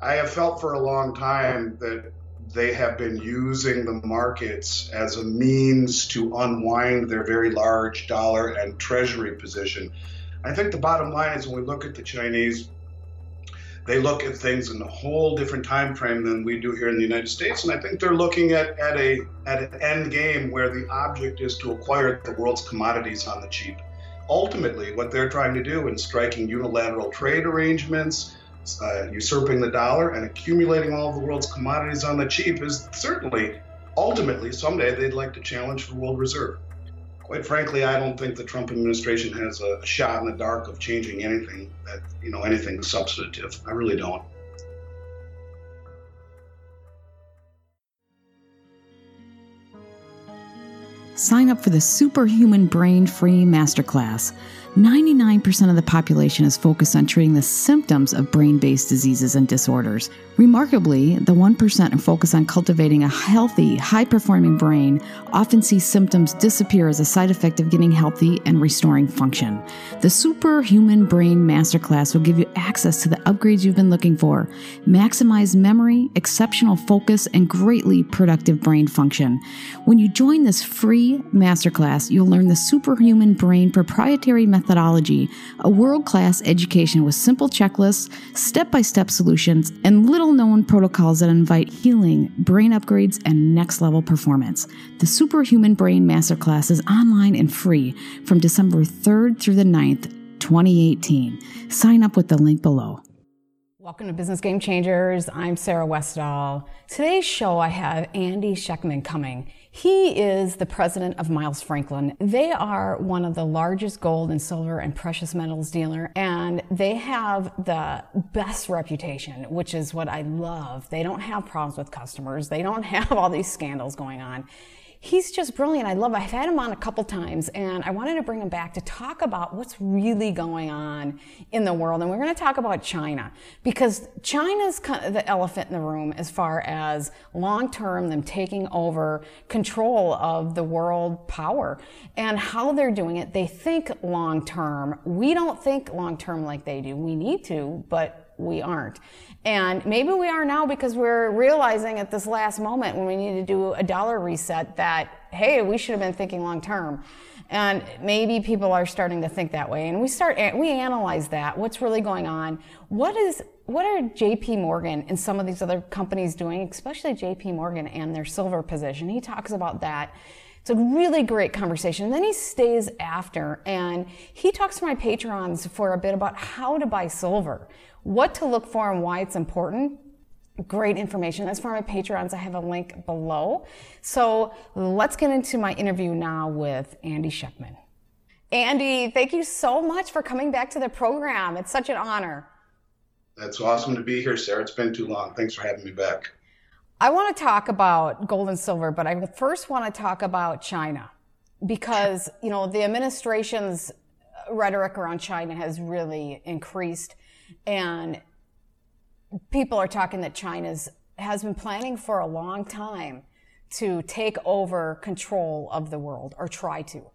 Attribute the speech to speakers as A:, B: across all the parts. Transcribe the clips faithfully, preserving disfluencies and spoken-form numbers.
A: I have felt for a long time that they have been using the markets as a means to unwind their very large dollar and treasury position. I think the bottom line is when we look at the Chinese, they look at things in a whole different time frame than we do here in the United States. And I think they're looking at, at, a, at an end game where the object is to acquire the world's commodities on the cheap. Ultimately, what they're trying to do in striking unilateral trade arrangements, uh, usurping the dollar and accumulating all of the world's commodities on the cheap is certainly, ultimately, someday they'd like to challenge the world reserve. Quite frankly, I don't think the Trump administration has a shot in the dark of changing anything that, you know, anything substantive. I really don't.
B: Sign up for the Superhuman Brain Free Masterclass. ninety-nine percent of the population is focused on treating the symptoms of brain-based diseases and disorders. Remarkably, the one percent who focus on cultivating a healthy, high-performing brain often see symptoms disappear as a side effect of getting healthy and restoring function. The Superhuman Brain Masterclass will give you access to the upgrades you've been looking for, maximize memory, exceptional focus, and greatly productive brain function. When you join this free masterclass, you'll learn the Superhuman Brain proprietary methodology, a world-class education with simple checklists, step-by-step solutions, and little-known protocols that invite healing, brain upgrades, and next-level performance. The Superhuman Brain Masterclass is online and free from December third through the ninth, twenty eighteen. Sign up with the link below.
C: Welcome to Business Game Changers. I'm Sarah Westall. Today's show, I have Andy Schekman coming. He is the president of Miles Franklin. They are one of the largest gold and silver and precious metals dealer, and they have the best reputation, which is what I love. They don't have problems with customers. They don't have all these scandals going on. He's just brilliant. I love it. I've had him on a couple times, and I wanted to bring him back to talk about what's really going on in the world. And we're going to talk about China, because China's kind of the elephant in the room as far as long-term, them taking over control of the world power and how they're doing it. They think long-term. We don't think long-term like they do. We need to, but we aren't. And maybe we are now because we're realizing at this last moment when we need to do a dollar reset that, hey, we should have been thinking long term. And maybe people are starting to think that way. And we start, we analyze that. What's really going on? What is, what are J P Morgan and some of these other companies doing, especially J P Morgan and their silver position? He talks about that. It's a really great conversation. And then he stays after and he talks to my patrons for a bit about how to buy silver, what to look for and why it's important. Great information. That's for my patrons. I have a link below. So let's get into my interview now with Andy Schekman. Andy, thank you so much for coming back to the program. It's such an honor.
A: That's awesome to be here, Sarah. It's been too long. Thanks for having me back.
C: I want to talk about gold and silver, but I first want to talk about China because, you know, the administration's rhetoric around China has really increased, and people are talking that China's has been planning for a long time to take over control of the world, or try to.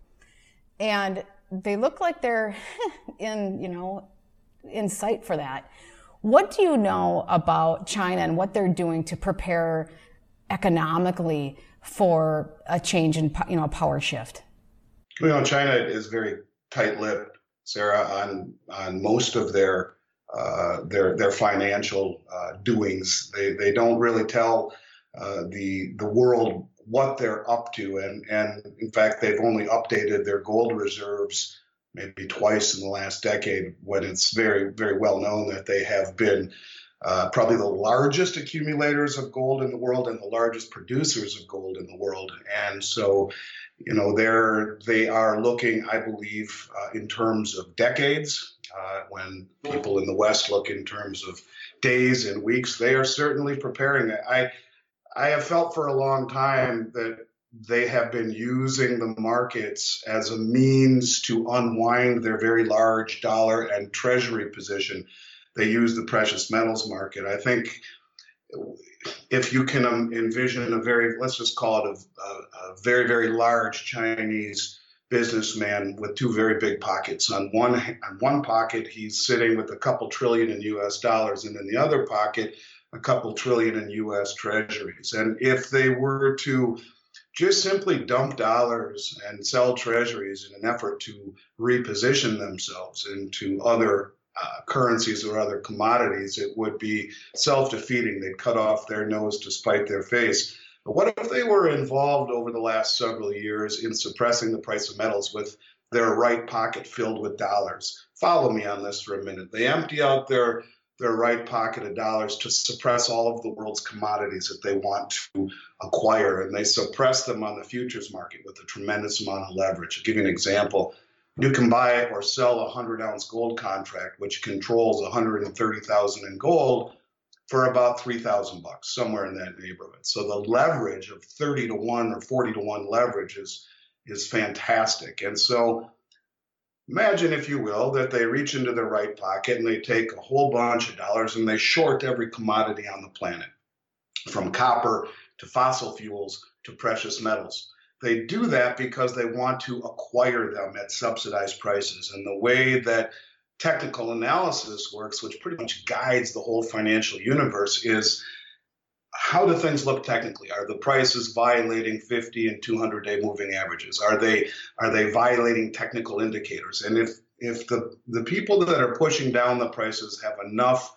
C: And they look like they're in, you know, in sight for that. What do you know about China and what they're doing to prepare economically for a change in, you know, a power shift?
A: You know, China is very tight-lipped, Sarah, on on most of their uh, their their financial uh, doings. They they don't really tell uh, the the world what they're up to, and and in fact, they've only updated their gold reserves maybe twice in the last decade, when it's very, very well known that they have been uh, probably the largest accumulators of gold in the world and the largest producers of gold in the world. And so, you know, they're, they are looking, I believe, uh, in terms of decades. Uh, when people in the West look in terms of days and weeks, they are certainly preparing. I, I have felt for a long time that they have been using the markets as a means to unwind their very large dollar and treasury position. They use the precious metals market. I think if you can um, envision a very, let's just call it a, a, a very, very large Chinese businessman with two very big pockets. On one, on one pocket, he's sitting with a couple trillion in U S dollars, and in the other pocket, a couple trillion in U S treasuries. And if they were to just simply dump dollars and sell treasuries in an effort to reposition themselves into other uh, currencies or other commodities, it would be self-defeating. They'd cut off their nose to spite their face. But what if they were involved over the last several years in suppressing the price of metals with their right pocket filled with dollars? Follow me on this for a minute. They empty out their their right pocket of dollars to suppress all of the world's commodities that they want to acquire, and they suppress them on the futures market with a tremendous amount of leverage. I'll give you an example. You can buy or sell a one hundred ounce gold contract, which controls one hundred thirty thousand in gold, for about three thousand bucks, somewhere in that neighborhood. So the leverage of thirty to one or forty to one leverage is, is fantastic. And so imagine, if you will, that they reach into their right pocket and they take a whole bunch of dollars and they short every commodity on the planet, from copper to fossil fuels to precious metals. They do that because they want to acquire them at subsidized prices. And the way that technical analysis works, which pretty much guides the whole financial universe, is how do things look technically? Are the prices violating fifty and two hundred day moving averages? Are they are they violating technical indicators? And if if the, the people that are pushing down the prices have enough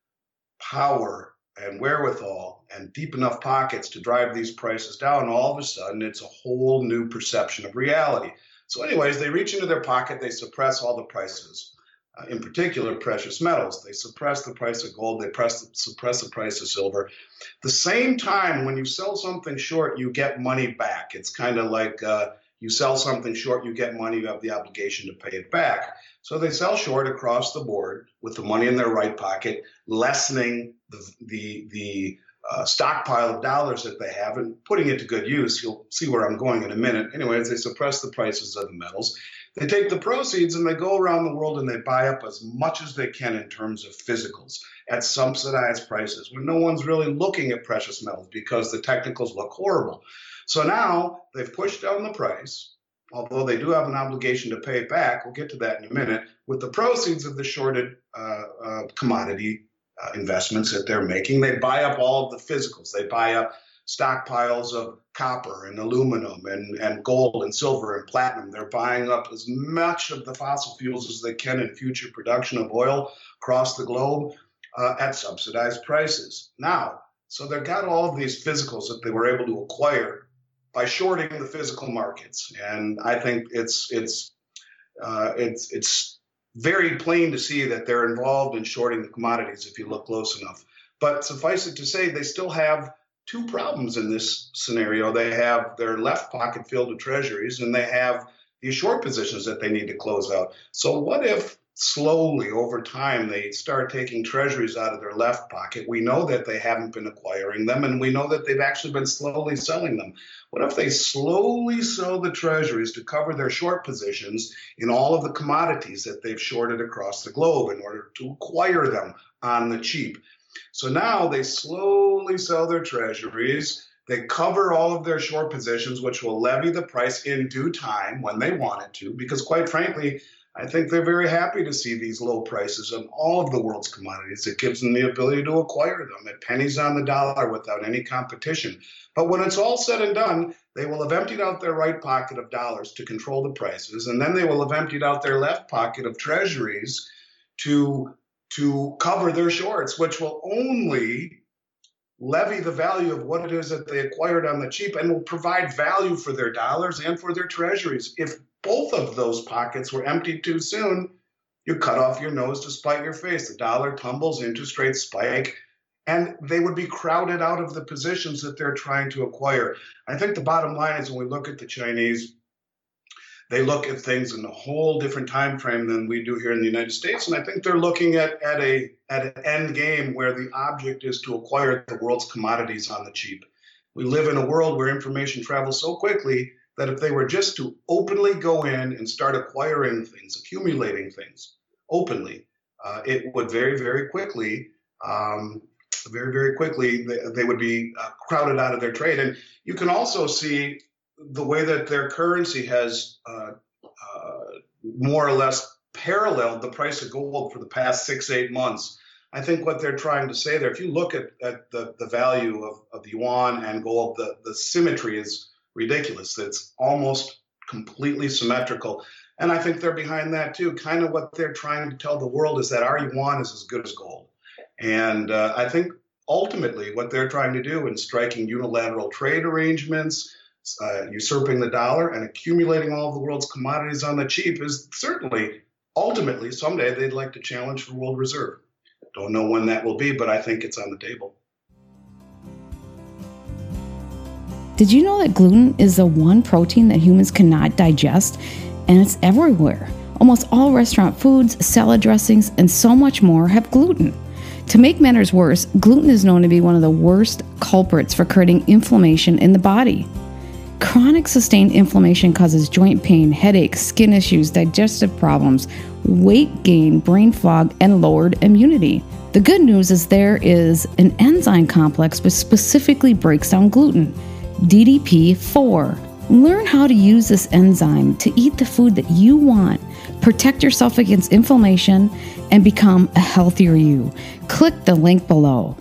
A: power and wherewithal and deep enough pockets to drive these prices down, all of a sudden it's a whole new perception of reality. So anyways, they reach into their pocket, they suppress all the prices. Uh, in particular, precious metals. They suppress the price of gold. They press, suppress the price of silver. The same time, when you sell something short, you get money back. It's kind of like uh, you sell something short, you get money, you have the obligation to pay it back. So they sell short across the board with the money in their right pocket, lessening the, the, the uh, stockpile of dollars that they have and putting it to good use. You'll see where I'm going in a minute. Anyways, they suppress the prices of the metals. They take the proceeds and they go around the world and they buy up as much as they can in terms of physicals at subsidized prices when no one's really looking at precious metals because the technicals look horrible. So now they've pushed down the price, although they do have an obligation to pay it back. We'll get to that in a minute. With the proceeds of the shorted uh, uh, commodity uh, investments that they're making, they buy up all of the physicals. They buy up stockpiles of copper and aluminum and, and gold and silver and platinum. They're buying up as much of the fossil fuels as they can in future production of oil across the globe uh, at subsidized prices. Now, so they've got all of these physicals that they were able to acquire by shorting the physical markets. And I think it's it's uh, it's it's very plain to see that they're involved in shorting the commodities if you look close enough. But suffice it to say, they still have two problems in this scenario. They have their left pocket filled with treasuries, and they have these short positions that they need to close out. So what if slowly over time they start taking treasuries out of their left pocket? We know that they haven't been acquiring them, and we know that they've actually been slowly selling them. What if they slowly sell the treasuries to cover their short positions in all of the commodities that they've shorted across the globe in order to acquire them on the cheap? So now they slowly sell their treasuries. They cover all of their short positions, which will levy the price in due time when they want it to, because quite frankly, I think they're very happy to see these low prices on all of the world's commodities. It gives them the ability to acquire them at pennies on the dollar without any competition. But when it's all said and done, they will have emptied out their right pocket of dollars to control the prices, and then they will have emptied out their left pocket of treasuries to to cover their shorts, which will only levy the value of what it is that they acquired on the cheap and will provide value for their dollars and for their treasuries. If both of those pockets were emptied too soon, you cut off your nose to spite your face. The dollar tumbles, interest rates spike, and they would be crowded out of the positions that they're trying to acquire. I think the bottom line is when we look at the Chinese, they look at things in a whole different time frame than we do here in the United States. And I think they're looking at, at, a, at an end game where the object is to acquire the world's commodities on the cheap. We live in a world where information travels so quickly that if they were just to openly go in and start acquiring things, accumulating things openly, uh, it would very, very quickly, um, very, very quickly, they, they would be uh, crowded out of their trade. And you can also see the way that their currency has uh, uh, more or less paralleled the price of gold for the past six, eight months. I think what they're trying to say there, if you look at, at the, the value of, of the yuan and gold, the, the symmetry is ridiculous. It's almost completely symmetrical. And I think they're behind that too. Kind of what they're trying to tell the world is that our yuan is as good as gold. And uh, I think ultimately what they're trying to do in striking unilateral trade arrangements, uh, usurping the dollar and accumulating all of the world's commodities on the cheap is certainly, ultimately, someday they'd like to challenge the world reserve. Don't know when that will be, but I think it's on the table.
B: Did you know that gluten is the one protein that humans cannot digest? And it's everywhere. Almost all restaurant foods, salad dressings, and so much more have gluten. To make matters worse, gluten is known to be one of the worst culprits for creating inflammation in the body. Chronic sustained inflammation causes joint pain, headaches, skin issues, digestive problems, weight gain, brain fog, and lowered immunity. The good news is there is an enzyme complex which specifically breaks down gluten, D D P four. Learn how to use this enzyme to eat the food that you want, protect yourself against inflammation, and become a healthier you. Click the link below.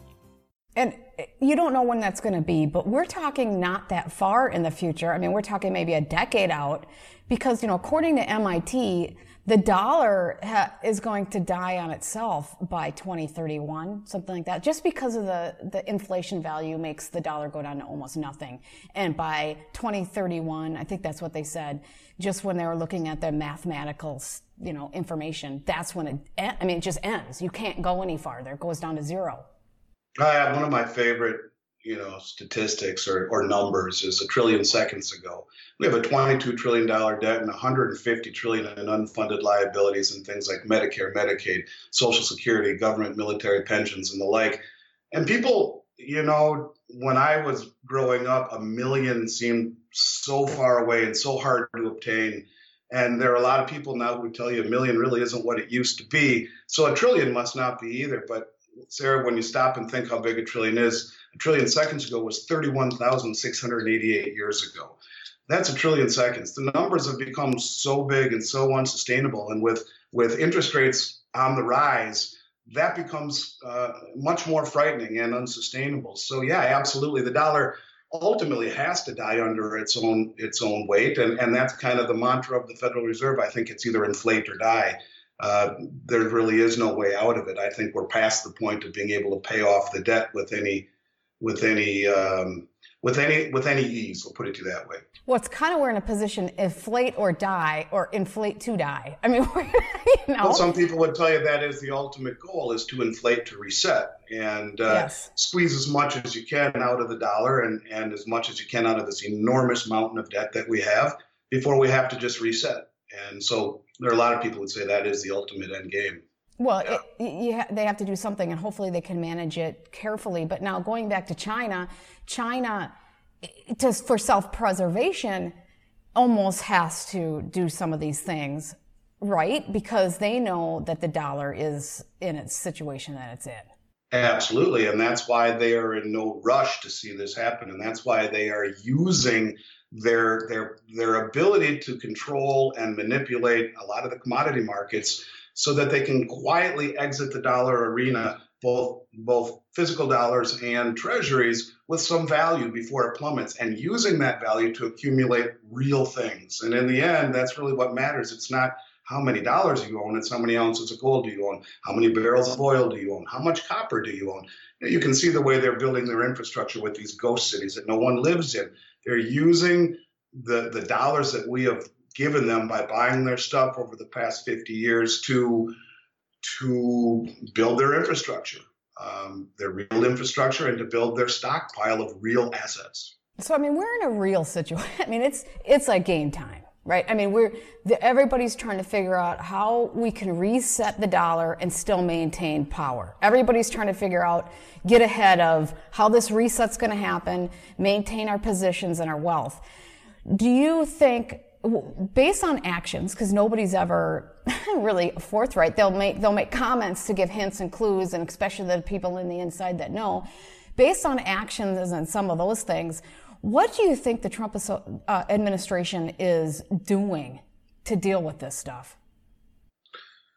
C: And you don't know when that's going to be, but we're talking not that far in the future. I mean, we're talking maybe a decade out because, you know, according to M I T, the dollar ha- is going to die on itself by twenty thirty-one, something like that, just because of the, the inflation value makes the dollar go down to almost nothing. And by twenty thirty-one, I think that's what they said, just when they were looking at the mathematical, you know, information, that's when it, I mean, it just ends. You can't go any farther. It goes down to zero.
A: I have one of my favorite, you know, statistics or, or numbers is a trillion seconds ago. We have a twenty-two trillion dollars debt and one hundred fifty trillion dollars in unfunded liabilities and things like Medicare, Medicaid, Social Security, government, military pensions, and the like. And people, you know, when I was growing up, a million seemed so far away and so hard to obtain. And there are a lot of people now who would tell you a million really isn't what it used to be. So a trillion must not be either. But Sarah, when you stop and think how big a trillion is, a trillion seconds ago was thirty-one thousand six hundred eighty-eight years ago. That's a trillion seconds. The numbers have become so big and so unsustainable. And with, with interest rates on the rise, that becomes uh, much more frightening and unsustainable. So yeah, absolutely. The dollar ultimately has to die under its own its own weight. And, and that's kind of the mantra of the Federal Reserve. I think it's either inflate or die. Uh, there really is no way out of it. I think we're past the point of being able to pay off the debt with any with any um, with any with any ease. We'll put it to that way.
C: Well, it's kind of we're in a position inflate or die, or inflate to die. I mean, we're, you know.
A: Well, some people would tell you that is the ultimate goal, is to inflate to reset and uh,
C: yes.
A: squeeze as much as you can out of the dollar and, and as much as you can out of this enormous mountain of debt that we have before we have to just reset. And so there are a lot of people who would say that is the ultimate end game.
C: Well,
A: yeah.
C: it, you ha- they have to do something, and hopefully they can manage it carefully. But now going back to China, China, just for self-preservation, almost has to do some of these things, right? Because they know that the dollar is in its situation that it's in.
A: Absolutely, and that's why they are in no rush to see this happen, and that's why they are using their their their ability to control and manipulate a lot of the commodity markets so that they can quietly exit the dollar arena, both both physical dollars and treasuries, with some value before it plummets, and using that value to accumulate real things. And in the end, that's really what matters. It's not how many dollars you own, it's how many ounces of gold do you own, how many barrels of oil do you own, how much copper do you own. You can see the way they're building their infrastructure with these ghost cities that no one lives in. They're using the, the dollars that we have given them by buying their stuff over the past fifty years to, to build their infrastructure, um, their real infrastructure, and to build their stockpile of real assets.
C: So, I mean, we're in a real situation. I mean, it's it's like game time, right? I mean, we're the, everybody's trying to figure out how we can reset the dollar and still maintain power. Everybody's trying to figure out, get ahead of how this reset's going to happen, maintain our positions and our wealth. Do you think, based on actions, because nobody's ever really forthright, they'll make they'll make comments to give hints and clues, and especially the people in the inside that know, based on actions and some of those things, what do you think the Trump uh, administration is doing to deal with this stuff?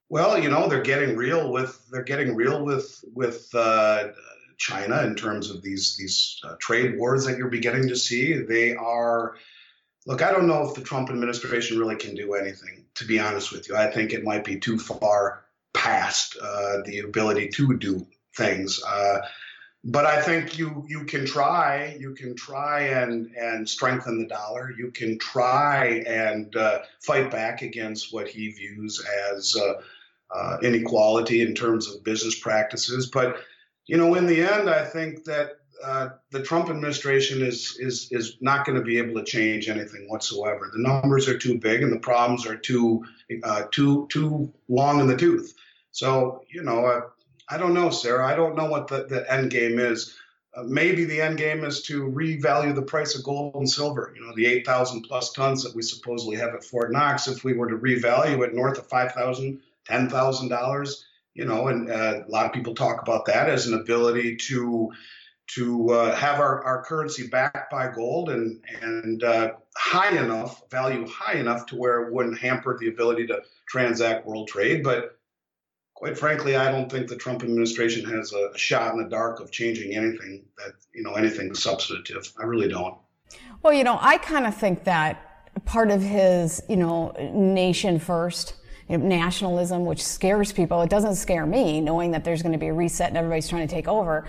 A: Well, you know, they're getting real with they're getting real with with uh, China in terms of these these uh, trade wars that you're beginning to see. They are Look, I don't know if the Trump administration really can do anything, to be honest with you. I think it might be too far past uh, the ability to do things. Uh, but I think you you can try. You can try and and strengthen the dollar. You can try and uh, fight back against what he views as uh, uh, inequality in terms of business practices. But you know, in the end, I think that Uh, the Trump administration is is is not going to be able to change anything whatsoever. The numbers are too big, and the problems are too uh, too too long in the tooth. So you know, uh, I don't know, Sarah. I don't know what the, the end game is. Uh, maybe the end game is to revalue the price of gold and silver. You know, the eight thousand plus tons that we supposedly have at Fort Knox. If we were to revalue it north of five thousand, ten thousand dollars, you know, and uh, a lot of people talk about that as an ability to. to uh, have our, our currency backed by gold and and uh, high enough, value high enough to where it wouldn't hamper the ability to transact world trade. But quite frankly, I don't think the Trump administration has a, a shot in the dark of changing anything that, you know, anything substantive. I really don't.
C: Well, you know, I kind of think that part of his, you know, nation first, you know, nationalism, which scares people. It doesn't scare me, knowing that there's going to be a reset and everybody's trying to take over.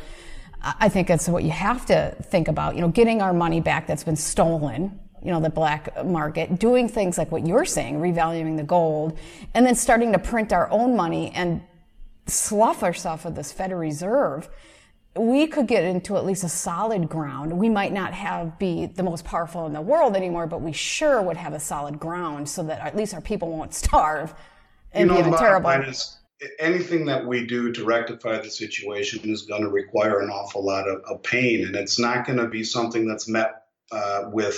C: I think that's what you have to think about, you know, getting our money back that's been stolen, you know, the black market, doing things like what you're saying, revaluing the gold, and then starting to print our own money and slough ourselves with this Federal Reserve. We could get into at least a solid ground. We might not have be the most powerful in the world anymore, but we sure would have a solid ground so that at least our people won't starve and
A: you know,
C: be in a terrible...
A: Anything that we do to rectify the situation is going to require an awful lot of, of pain, and it's not going to be something that's met uh, with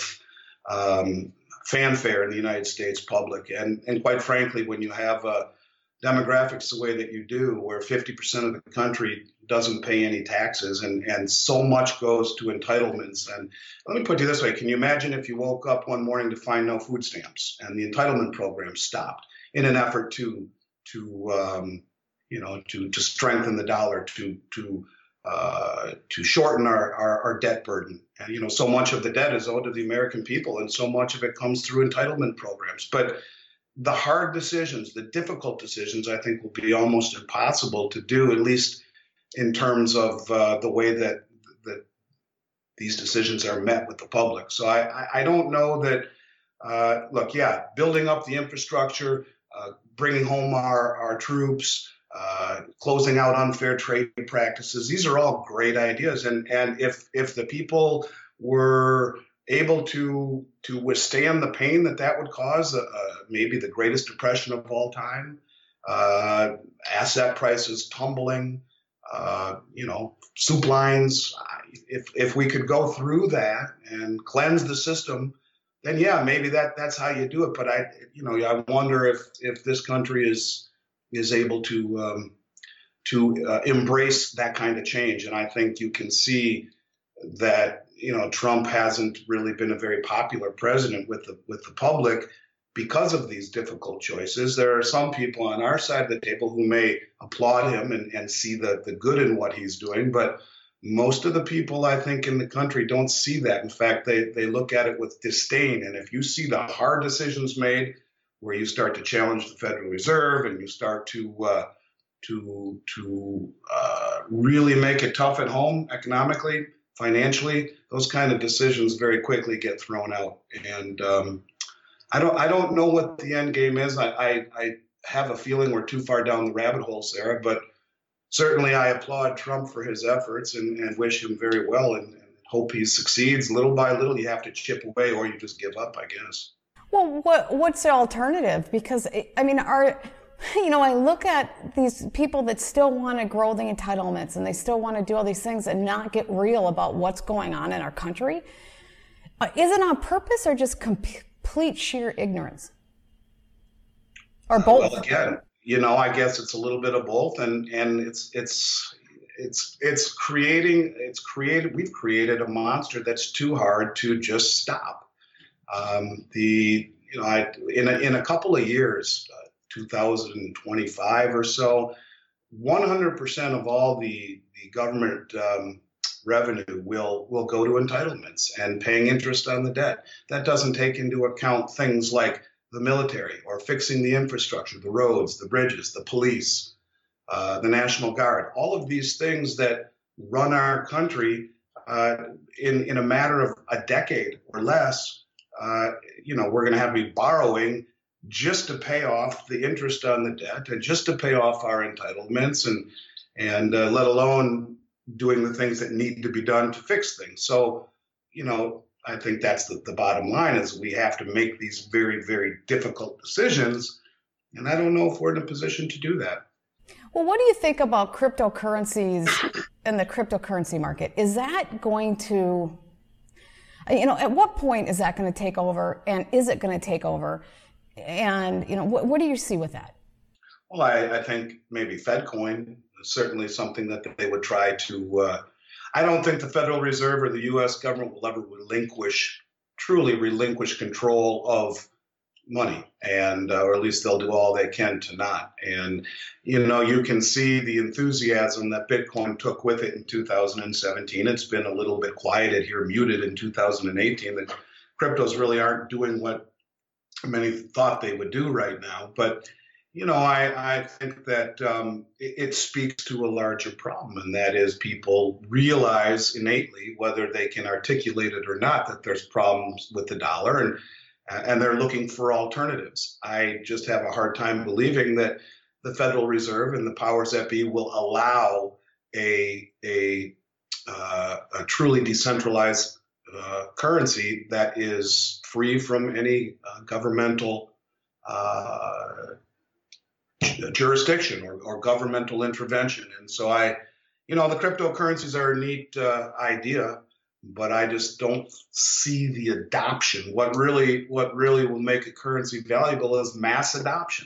A: um, fanfare in the United States public. And, and quite frankly, when you have uh, demographics the way that you do, where fifty percent of the country doesn't pay any taxes, and, and so much goes to entitlements. And let me put it this way. Can you imagine if you woke up one morning to find no food stamps and the entitlement program stopped in an effort to to um, you know to to strengthen the dollar, to to uh, to shorten our, our our debt burden? And you know, so much of the debt is owed to the American people, and so much of it comes through entitlement programs. But the hard decisions, the difficult decisions, I think will be almost impossible to do, at least in terms of uh, the way that that these decisions are met with the public. So I I, I don't know that. Uh, look, yeah, building up the infrastructure. Uh, bringing home our, our troops, uh, closing out unfair trade practices. These are all great ideas. And, and if, if the people were able to, to withstand the pain that that would cause, uh, maybe the greatest depression of all time, uh, asset prices tumbling, uh, you know, soup lines, if, if we could go through that and cleanse the system, then yeah, maybe that that's how you do it. But I, you know, I wonder if if this country is is able to um, to uh, embrace that kind of change. And I think you can see that, you know, Trump hasn't really been a very popular president with the with the public because of these difficult choices. There are some people on our side of the table who may applaud him and, and see the the good in what he's doing, but most of the people, I think, in the country don't see that. In fact, they, they look at it with disdain. And if you see the hard decisions made, where you start to challenge the Federal Reserve and you start to uh, to to uh, really make it tough at home economically, financially, those kind of decisions very quickly get thrown out. And um, I don't I don't know what the end game is. I, I I have a feeling we're too far down the rabbit hole, Sarah, but certainly, I applaud Trump for his efforts and, and wish him very well and, and hope he succeeds. Little by little, you have to chip away or you just give up, I guess.
C: Well, what what's the alternative? Because, I mean, are, you know, I look at these people that still want to grow the entitlements and they still want to do all these things and not get real about what's going on in our country. Uh, is it on purpose or just complete sheer ignorance? Or both?
A: Uh, well, again, you know, I guess it's a little bit of both, and and it's it's it's it's creating it's created we've created a monster that's too hard to just stop. Um, the you know I in a, in a couple of years, uh, two thousand twenty-five or so, one hundred percent of all the, the government um, revenue will, will go to entitlements and paying interest on the debt. That doesn't take into account things like the military or fixing the infrastructure, the roads, the bridges, the police, uh, the National Guard, all of these things that run our country uh, in, in a matter of a decade or less. Uh, you know, we're going to have to be borrowing just to pay off the interest on the debt and just to pay off our entitlements, and and uh, let alone doing the things that need to be done to fix things. So, you know, I think that's the, the bottom line, is we have to make these very, very difficult decisions. And I don't know if we're in a position to do that.
C: Well, what do you think about cryptocurrencies and the cryptocurrency market? Is that going to, you know, at what point is that going to take over, and is it going to take over? And, you know, what, what do you see with that?
A: Well, I, I think maybe FedCoin is certainly something that they would try to, uh, I don't think the Federal Reserve or the U S government will ever relinquish, truly relinquish control of money, and uh, or at least they'll do all they can to not. And, you know, you can see the enthusiasm that Bitcoin took with it in two thousand seventeen. It's been a little bit quieted here, muted in two thousand eighteen. The cryptos really aren't doing what many thought they would do right now. But, you know, I, I think that um, it, it speaks to a larger problem, and that is people realize innately, whether they can articulate it or not, that there's problems with the dollar, and and they're looking for alternatives. I just have a hard time believing that the Federal Reserve and the powers that be will allow a a, uh, a truly decentralized uh, currency that is free from any uh, governmental uh, jurisdiction or, or governmental intervention. And so I, you know, the cryptocurrencies are a neat uh, idea, but I just don't see the adoption. What really, what really will make a currency valuable is mass adoption.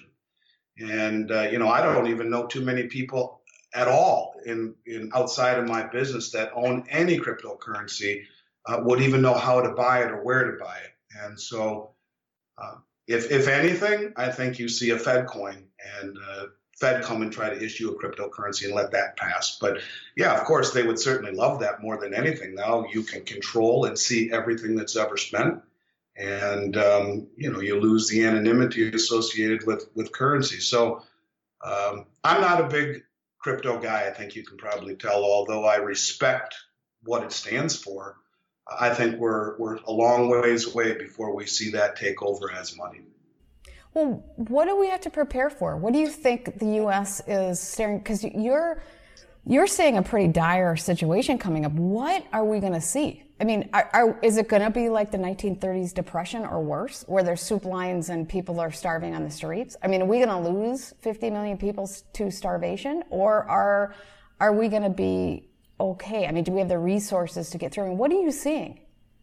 A: And uh, you know, I don't even know too many people at all in, in outside of my business that own any cryptocurrency uh, would even know how to buy it or where to buy it. And so, uh, if if anything, I think you see a Fed coin and uh, Fed come and try to issue a cryptocurrency and let that pass. But yeah, of course, they would certainly love that more than anything. Now you can control and see everything that's ever spent. And, um, you know, you lose the anonymity associated with, with currency. So um, I'm not a big crypto guy. I think you can probably tell, although I respect what it stands for. I think we're, we're a long ways away before we see that take over as money.
C: Well, what do we have to prepare for? What do you think the U S is staring? Because you're you're seeing a pretty dire situation coming up. What are we going to see? I mean, are, are, is it going to be like the nineteen thirties Depression or worse, where there's soup lines and people are starving on the streets? I mean, are we going to lose fifty million people to starvation, or are are we going to be okay? I mean, do we have the resources to get through? And what are you seeing?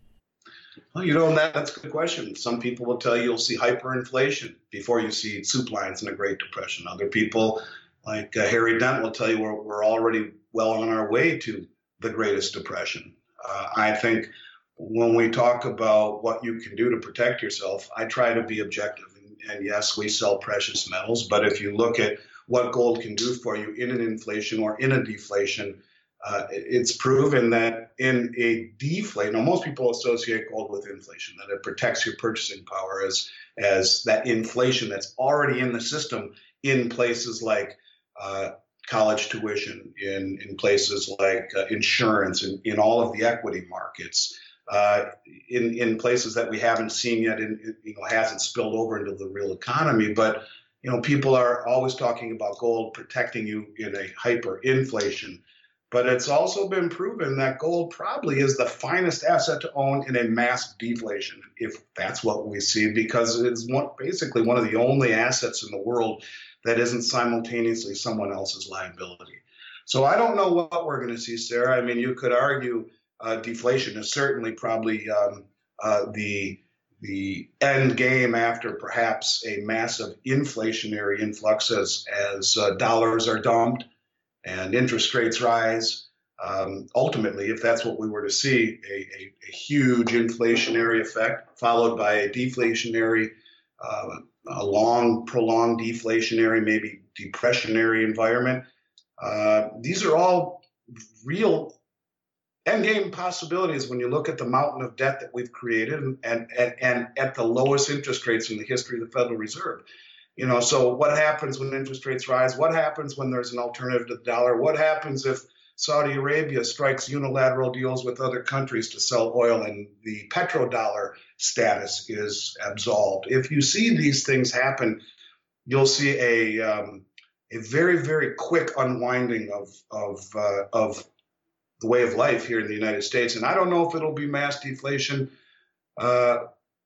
A: Well, you know, that, that's a good question. Some people will tell you you'll see hyperinflation before you see soup lines in a Great Depression. Other people, like uh, Harry Dent, will tell you we're, we're already well on our way to the greatest depression. Uh, I think when we talk about what you can do to protect yourself, I try to be objective. And, and yes, we sell precious metals, but if you look at what gold can do for you in an inflation or in a deflation, Uh, it's proven that in a deflation, now most people associate gold with inflation, that it protects your purchasing power as, as that inflation that's already in the system in places like uh, college tuition, in, in places like uh, insurance, in, in all of the equity markets, uh, in, in places that we haven't seen yet, in, you know, hasn't spilled over into the real economy. But, you know, people are always talking about gold protecting you in a hyperinflation. But it's also been proven that gold probably is the finest asset to own in a mass deflation, if that's what we see, because it's one, basically one of the only assets in the world that isn't simultaneously someone else's liability. So I don't know what we're going to see, Sarah. I mean, you could argue uh, deflation is certainly probably um, uh, the the end game after perhaps a massive inflationary influx as, as uh, dollars are dumped and interest rates rise. Um, ultimately, if that's what we were to see, a, a, a huge inflationary effect followed by a deflationary uh, a long, prolonged deflationary, maybe depressionary environment. Uh, these are all real endgame possibilities when you look at the mountain of debt that we've created and, and, and, and at the lowest interest rates in the history of the Federal Reserve. You know, so what happens when interest rates rise? What happens when there's an alternative to the dollar? What happens if Saudi Arabia strikes unilateral deals with other countries to sell oil and the petrodollar status is absolved? If you see these things happen, you'll see a um, a very, very quick unwinding of of uh, of the way of life here in the United States. And I don't know if it'll be mass deflation uh,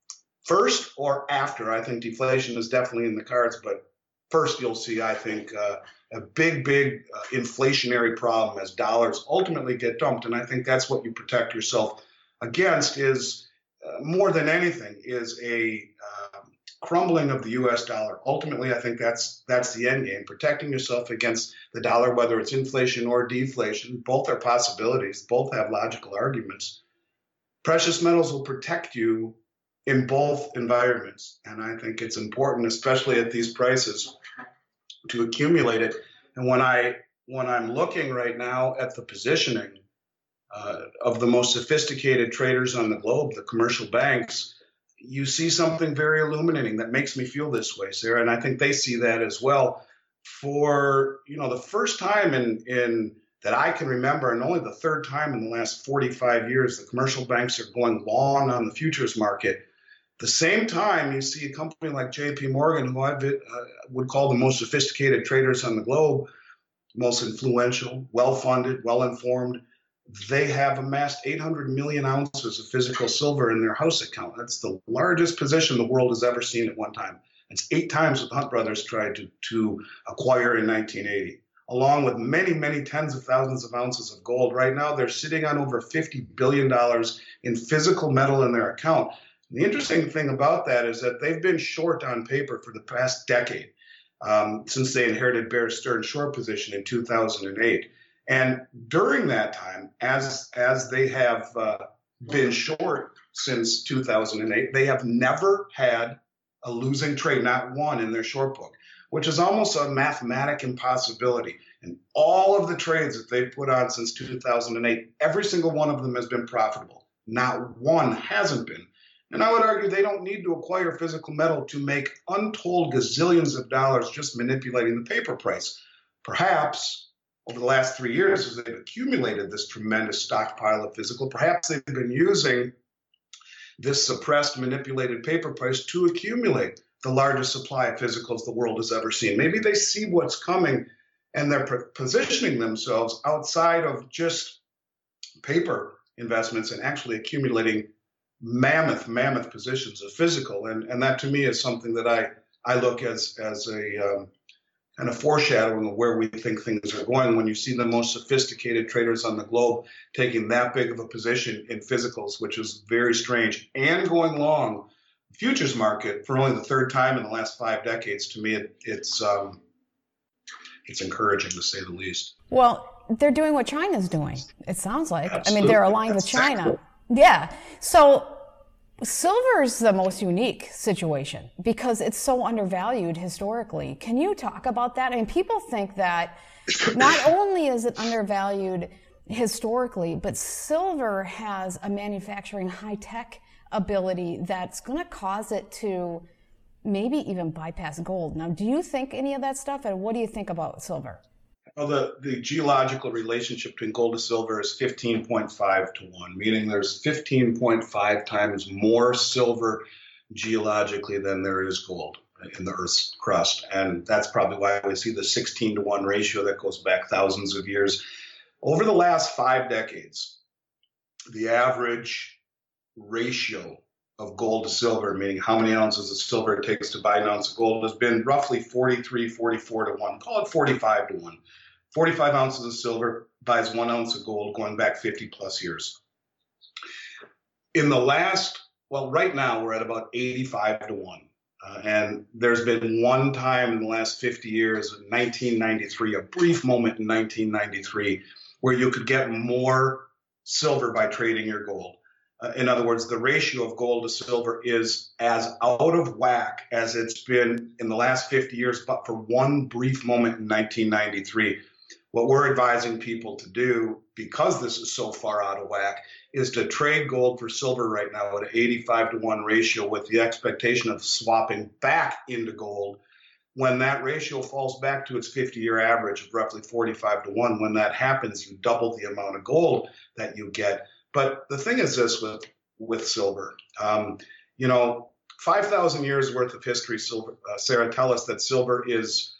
A: first or after. I think deflation is definitely in the cards, but first you'll see, I think, uh, a big, big uh, inflationary problem as dollars ultimately get dumped. And I think that's what you protect yourself against is uh, more than anything is a uh, crumbling of the U S dollar. Ultimately, I think that's that's the end game, protecting yourself against the dollar, whether it's inflation or deflation. Both are possibilities. Both have logical arguments. Precious metals will protect you in both environments. And I think it's important, especially at these prices, to accumulate it. And when I when I'm looking right now at the positioning uh, of the most sophisticated traders on the globe, the commercial banks, you see something very illuminating that makes me feel this way, Sarah. And I think they see that as well. For you know, the first time in in that I can remember, and only the third time in the last forty-five years, the commercial banks are going long on the futures market. The same time, you see a company like J P Morgan, who I uh, would call the most sophisticated traders on the globe, most influential, well-funded, well-informed. They have amassed eight hundred million ounces of physical silver in their house account. That's the largest position the world has ever seen at one time. It's eight times what the Hunt brothers tried to, to acquire in nineteen eighty, along with many, many tens of thousands of ounces of gold. Right now, they're sitting on over fifty billion dollars in physical metal in their account. The interesting thing about that is that they've been short on paper for the past decade, um, since they inherited Bear Stearns' short position in two thousand eight. And during that time, as as they have uh, been short since two thousand eight, they have never had a losing trade, not one in their short book, which is almost a mathematical impossibility. And all of the trades that they've put on since two thousand eight, every single one of them has been profitable. Not one hasn't been. And I would argue they don't need to acquire physical metal to make untold gazillions of dollars just manipulating the paper price. Perhaps over the last three years, as they've accumulated this tremendous stockpile of physical, perhaps they've been using this suppressed, manipulated paper price to accumulate the largest supply of physicals the world has ever seen. Maybe they see what's coming and they're positioning themselves outside of just paper investments and actually accumulating mammoth, mammoth positions of physical. And, and that to me is something that I, I look as, as a um, kind of foreshadowing of where we think things are going when you see the most sophisticated traders on the globe taking that big of a position in physicals, which is very strange, and going long the futures market for only the third time in the last five decades. To me, it, it's um, it's encouraging, to say the least.
C: Well, they're doing what China's doing, it sounds like.
A: Absolutely.
C: I mean, they're aligned
A: That's
C: with China.
A: exactly.
C: Yeah. So silver is the most unique situation because it's so undervalued historically. Can you talk about that? I mean, people think that not only is it undervalued historically, but silver has a manufacturing high-tech ability that's going to cause it to maybe even bypass gold. Now, do you think any of that stuff, and what do you think about silver?
A: Well, the, the geological relationship between gold and silver is fifteen point five to one, meaning there's fifteen point five times more silver geologically than there is gold in the Earth's crust. And that's probably why we see the sixteen to one ratio that goes back thousands of years. Over the last five decades, the average ratio of gold to silver, meaning how many ounces of silver it takes to buy an ounce of gold, has been roughly forty-three, forty-four to one. Call it forty-five to one. forty-five ounces of silver buys one ounce of gold going back fifty plus years. In the last, well, right now we're at about eighty-five to one. Uh, and there's been one time in the last fifty years, nineteen ninety-three, a brief moment in nineteen ninety-three, where you could get more silver by trading your gold. Uh, in other words, the ratio of gold to silver is as out of whack as it's been in the last fifty years, but for one brief moment in nineteen ninety-three. What we're advising people to do, because this is so far out of whack, is to trade gold for silver right now at an eighty-five to one ratio with the expectation of swapping back into gold. When that ratio falls back to its fifty-year average of roughly forty-five to one, when that happens, you double the amount of gold that you get. But the thing is this with, with silver, um, you know, five thousand years worth of history, silver, uh, Sarah, tell us that silver is,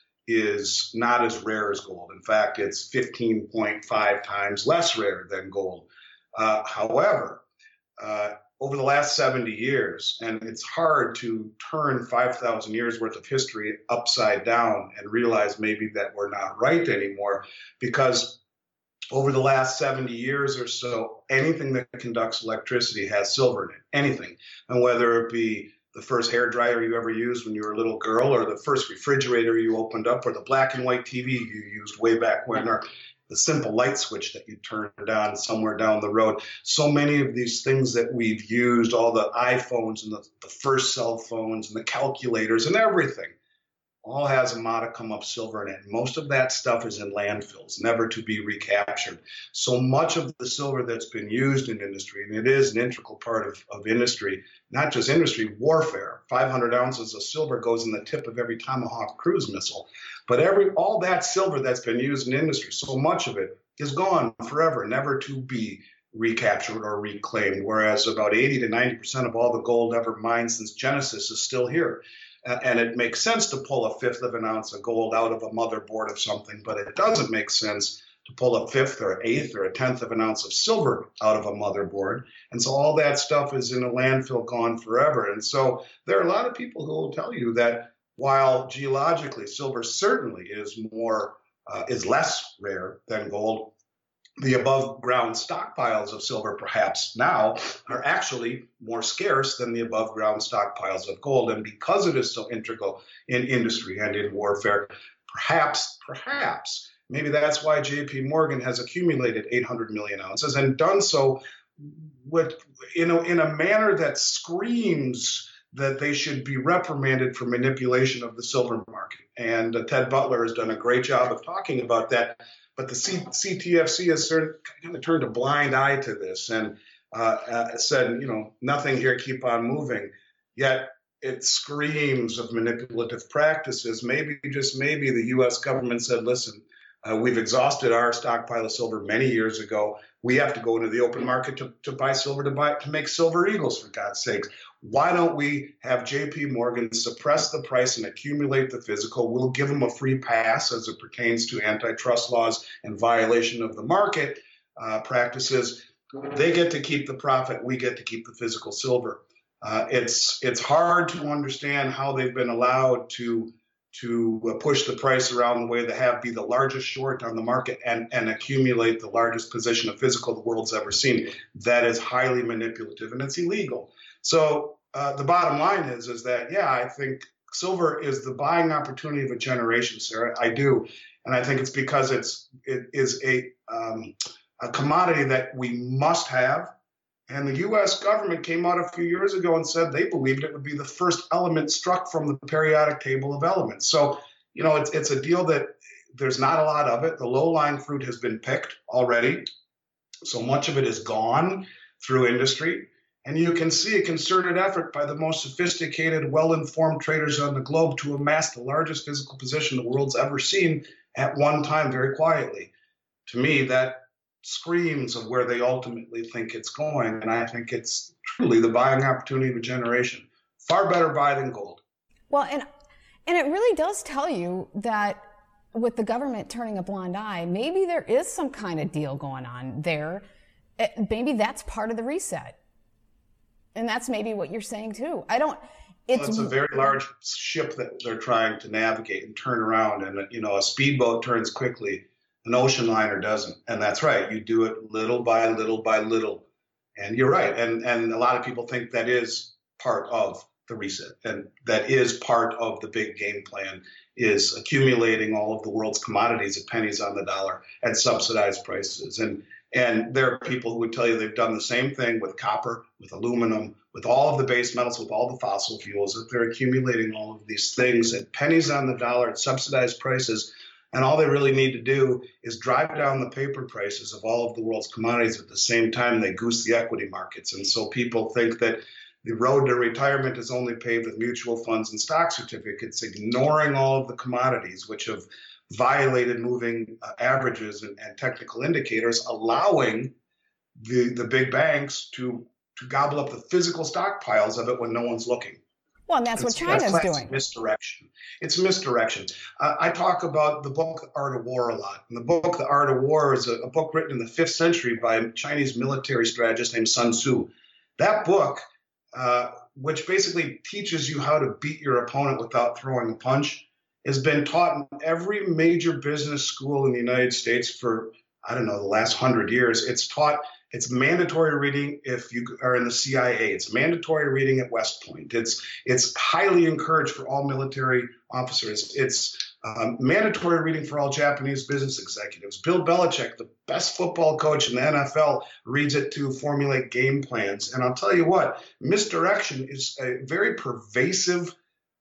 A: is not as rare as gold. In fact, it's fifteen point five times less rare than gold. Uh, however, uh, over the last seventy years, and it's hard to turn five thousand years worth of history upside down and realize maybe that we're not right anymore, because over the last seventy years or so, anything that conducts electricity has silver in it, anything. And whether it be the first hair dryer you ever used when you were a little girl, or the first refrigerator you opened up, or the black and white T V you used way back when, or the simple light switch that you turned on somewhere down the road. So many of these things that we've used, all the iPhones and the, the first cell phones and the calculators and everything, all has a modicum of silver in it. Most of that stuff is in landfills, never to be recaptured. So much of the silver that's been used in industry, and it is an integral part of, of industry, not just industry, warfare. five hundred ounces of silver goes in the tip of every Tomahawk cruise missile. But every all that silver that's been used in industry, so much of it is gone forever, never to be recaptured or reclaimed, whereas about eighty to ninety percent of all the gold ever mined since Genesis is still here. And it makes sense to pull a fifth of an ounce of gold out of a motherboard of something, but it doesn't make sense to pull a fifth or eighth or a tenth of an ounce of silver out of a motherboard. And so all that stuff is in a landfill, gone forever. And so there are a lot of people who will tell you that while geologically silver certainly is more, uh, is less rare than gold, the above ground stockpiles of silver perhaps now are actually more scarce than the above ground stockpiles of gold. And because it is so integral in industry and in warfare, perhaps, perhaps, maybe that's why J P Morgan has accumulated eight hundred million ounces and done so with, you know, in a manner that screams that they should be reprimanded for manipulation of the silver market. And uh, Ted Butler has done a great job of talking about that. But the C- CTFC has sort of kind of turned a blind eye to this and uh, uh, said, you know, nothing here, keep on moving. Yet it screams of manipulative practices. Maybe, just maybe, the U S government said, listen, uh, we've exhausted our stockpile of silver many years ago. We have to go into the open market to, to buy silver, to buy to make silver eagles, for God's sakes. Why don't we have J P Morgan suppress the price and accumulate the physical? We'll give them a free pass as it pertains to antitrust laws and violation of the market uh, practices. They get to keep the profit. We get to keep the physical silver. Uh, it's it's hard to understand how they've been allowed to to uh, push the price around the way they have, be the largest short on the market, and, and accumulate the largest position of physical the world's ever seen. That is highly manipulative, and it's illegal. So uh, the bottom line is, is that, yeah, I think silver is the buying opportunity of a generation, Sarah. I do. And I think it's because it's, it is a, um, a commodity that we must have. And the U S government came out a few years ago and said they believed it would be the first element struck from the periodic table of elements. So, you know, it's, it's a deal that there's not a lot of it. The low-lying fruit has been picked already. So much of it is gone through industry. And you can see a concerted effort by the most sophisticated, well-informed traders on the globe to amass the largest physical position the world's ever seen at one time, very quietly. To me, that screams of where they ultimately think it's going. And I think it's truly the buying opportunity of a generation. Far better buy than gold.
C: Well, and and it really does tell you that with the government turning a blind eye, maybe there is some kind of deal going on there. It, maybe that's part of the reset. And that's maybe what you're saying too. I don't, it's,
A: well, it's a very large ship that they're trying to navigate and turn around. And, you know, a speedboat turns quickly, an ocean liner doesn't. And that's right. You do it little by little by little. And you're right. And, and a lot of people think that is part of the reset. And that is part of the big game plan, is accumulating all of the world's commodities at pennies on the dollar at subsidized prices. And And there are people who would tell you they've done the same thing with copper, with aluminum, with all of the base metals, with all the fossil fuels, that they're accumulating all of these things at pennies on the dollar at subsidized prices. And all they really need to do is drive down the paper prices of all of the world's commodities at the same time they goose the equity markets. And so people think that the road to retirement is only paved with mutual funds and stock certificates, ignoring all of the commodities, which have violated moving uh, averages and, and technical indicators, allowing the, the big banks to, to gobble up the physical stockpiles of it when no one's looking.
C: Well, and that's
A: It's,
C: what China's
A: that's
C: doing.
A: Misdirection. It's misdirection. Uh, I talk about the book The Art of War a lot. And the book The Art of War is a, a book written in the fifth century by a Chinese military strategist named Sun Tzu. That book, uh, which basically teaches you how to beat your opponent without throwing a punch, has been taught in every major business school in the United States for, I don't know, the last hundred years. It's taught, it's mandatory reading if you are in the C I A. It's mandatory reading at West Point. It's, it's highly encouraged for all military officers. It's um, mandatory reading for all Japanese business executives. Bill Belichick, the best football coach in the N F L, reads it to formulate game plans. And I'll tell you what, misdirection is a very pervasive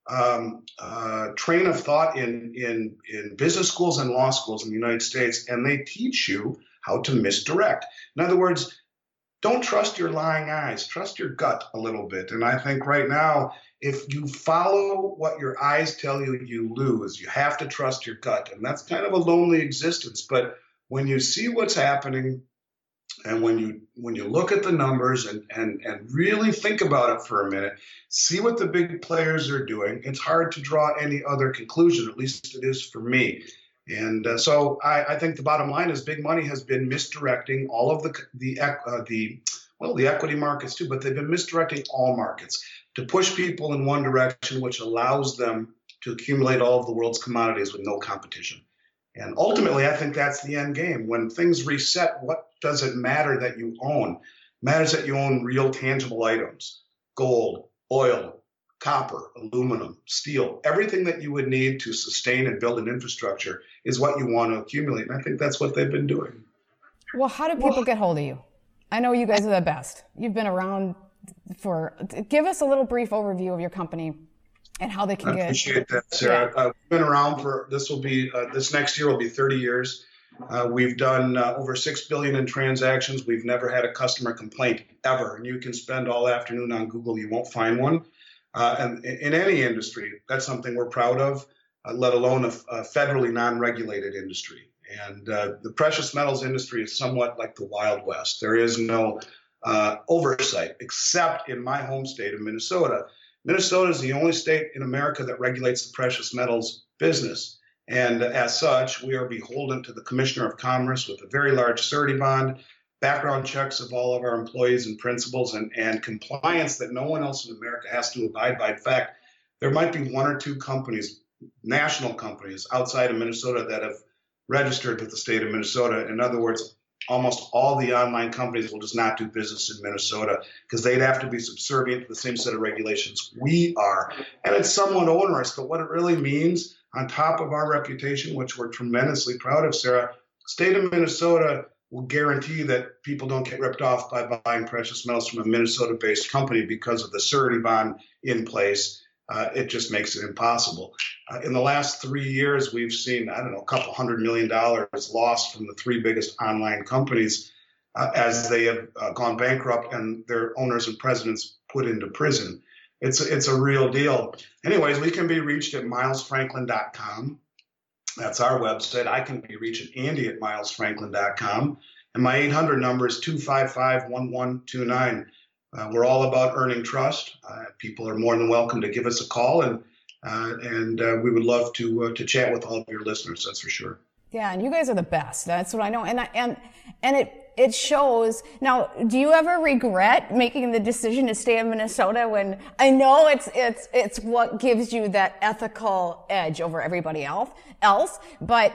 A: Um, uh, train of thought in, in, in business schools and law schools in the United States, and they teach you how to misdirect. In other words, don't trust your lying eyes, trust your gut a little bit. And I think right now, if you follow what your eyes tell you, you lose. You have to trust your gut, and that's kind of a lonely existence. But when you see what's happening, and when you when you look at the numbers and, and, and really think about it for a minute, see what the big players are doing, it's hard to draw any other conclusion, at least it is for me. And uh, so I, I think the bottom line is big money has been misdirecting all of the, the, uh, the, well, the equity markets too, but they've been misdirecting all markets to push people in one direction, which allows them to accumulate all of the world's commodities with no competition. And ultimately, I think that's the end game. When things reset, what does it matter that you own? It matters that you own real tangible items, gold, oil, copper, aluminum, steel. Everything that you would need to sustain and build an infrastructure is what you want to accumulate. And I think that's what they've been doing.
C: Well, how do people get hold of you? I know you guys are the best. You've been around for, give us a little brief overview of your company and how they can
A: I
C: get. I
A: appreciate that, Sarah. Yeah. Uh, we've been around for, this will be, uh, this next year will be thirty years. Uh, we've done uh, over six billion in transactions. We've never had a customer complaint ever. And you can spend all afternoon on Google, you won't find one. Uh, and in any industry, that's something we're proud of, uh, let alone a, a federally non-regulated industry. And uh, the precious metals industry is somewhat like the Wild West. There is no uh, oversight, except in my home state of Minnesota. Minnesota is the only state in America that regulates the precious metals business. And as such, we are beholden to the Commissioner of Commerce with a very large surety bond, background checks of all of our employees and principals, and, and compliance that no one else in America has to abide by. In fact, there might be one or two companies, national companies outside of Minnesota that have registered with the state of Minnesota. In other words, almost all the online companies will just not do business in Minnesota because they'd have to be subservient to the same set of regulations we are. And it's somewhat onerous, but what it really means, on top of our reputation, which we're tremendously proud of, Sarah, state of Minnesota will guarantee that people don't get ripped off by buying precious metals from a Minnesota-based company because of the surety bond in place. Uh, it just makes it impossible. Uh, in the last three years, we've seen, I don't know, a couple hundred million dollars lost from the three biggest online companies uh, as they have uh, gone bankrupt and their owners and presidents put into prison. It's a, it's a real deal. Anyways, we can be reached at miles franklin dot com. That's our website. I can be reached at Andy at miles franklin dot com. And my eight hundred number is two five five, one one two nine. Uh, we're all about earning trust. Uh, people are more than welcome to give us a call, and uh, and uh, we would love to uh, to chat with all of your listeners. That's for sure. Yeah,
C: and you guys are the best. That's what I know, and I, and and it it shows. Now, do you ever regret making the decision to stay in Minnesota? When I know it's it's it's what gives you that ethical edge over everybody else. Else, but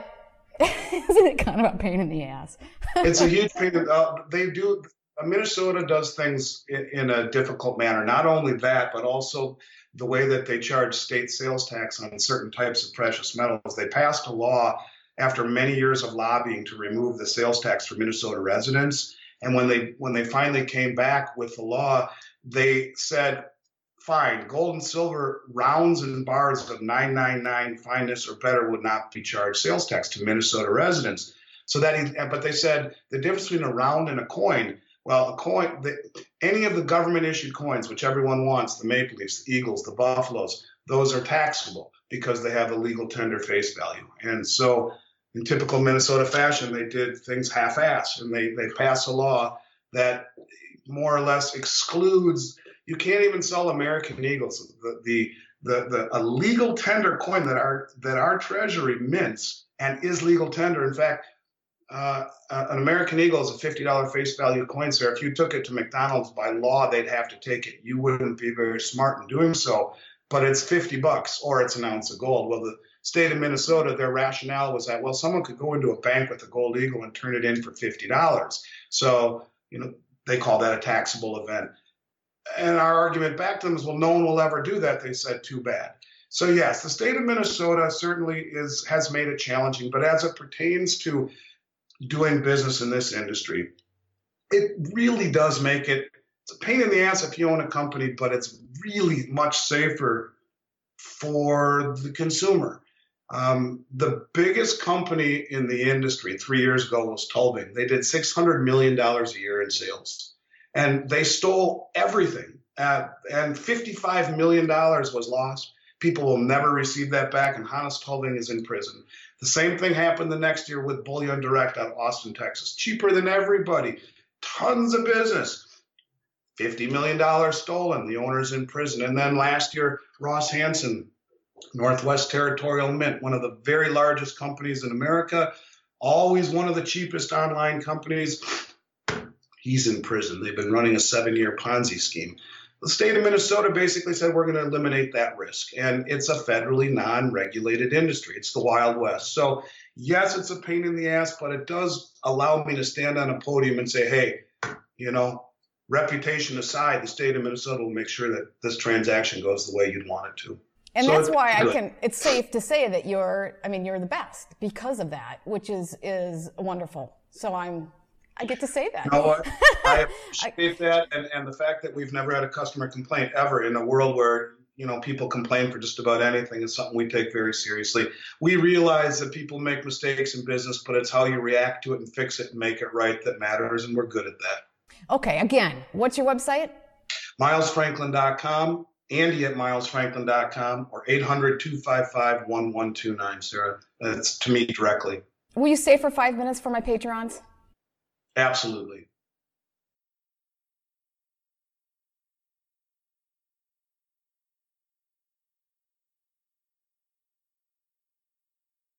C: isn't it kind of a pain in the ass?
A: It's a huge pain. Uh, they do. Minnesota does things in, in a difficult manner. Not only that, but also the way that they charge state sales tax on certain types of precious metals. They passed a law after many years of lobbying to remove the sales tax for Minnesota residents. And when they when they finally came back with the law, they said, fine, gold and silver rounds and bars of nine ninety-nine fineness or better would not be charged sales tax to Minnesota residents. So that, he, but they said the difference between a round and a coin. Well, a coin, the, any of the government issued coins, which everyone wants, the Maple Leafs, the Eagles, the Buffaloes, those are taxable because they have a legal tender face value. And so in typical Minnesota fashion, they did things half-assed, and they, they passed a law that more or less excludes, you can't even sell American Eagles. The, the, the, the, a legal tender coin that our, that our Treasury mints and is legal tender. In fact, uh, an American Eagle is a fifty dollar face value coin, sir. If you took it to McDonald's by law, they'd have to take it. You wouldn't be very smart in doing so, but it's fifty bucks or it's an ounce of gold. Well, the state of Minnesota, their rationale was that, well, someone could go into a bank with a gold eagle and turn it in for fifty dollars. So, you know, they call that a taxable event. And our argument back to them is, well, no one will ever do that. They said, too bad. So yes, the state of Minnesota certainly is has made it challenging, but as it pertains to doing business in this industry, it really does make it, it's a pain in the ass if you own a company, but it's really much safer for the consumer. Um, the biggest company in the industry three years ago was Tulbing. They did six hundred million dollars a year in sales, and they stole everything, uh, and fifty-five million dollars was lost. People will never receive that back, and Hannes Tulbing is in prison. The same thing happened the next year with Bullion Direct out of Austin, Texas. Cheaper than everybody. Tons of business. fifty million dollars stolen. The owner's in prison. And then last year, Ross Hansen, Northwest Territorial Mint, one of the very largest companies in America, always one of the cheapest online companies. He's in prison. They've been running a seven-year Ponzi scheme. The state of Minnesota basically said we're going to eliminate that risk. And it's a federally non-regulated industry. It's the Wild West. So yes, it's a pain in the ass, but it does allow me to stand on a podium and say, hey, you know, reputation aside, the state of Minnesota will make sure that this transaction goes the way you'd want it to.
C: And
A: so
C: that's why I can, it's safe to say that you're, I mean, you're the best because of that, which is, is wonderful. So I'm, I get to say that.
A: No, I, I appreciate that. And, and the fact that we've never had a customer complaint ever in a world where, you know, people complain for just about anything is something we take very seriously. We realize that people make mistakes in business, but it's how you react to it and fix it and make it right that matters. And we're good at that.
C: Okay. Again, what's your website?
A: miles franklin dot com, Andy at miles franklin dot com, or eight hundred, two five five, one one two nine, Sarah. That's to me directly.
C: Will you stay for five minutes for my Patreons?
A: Absolutely.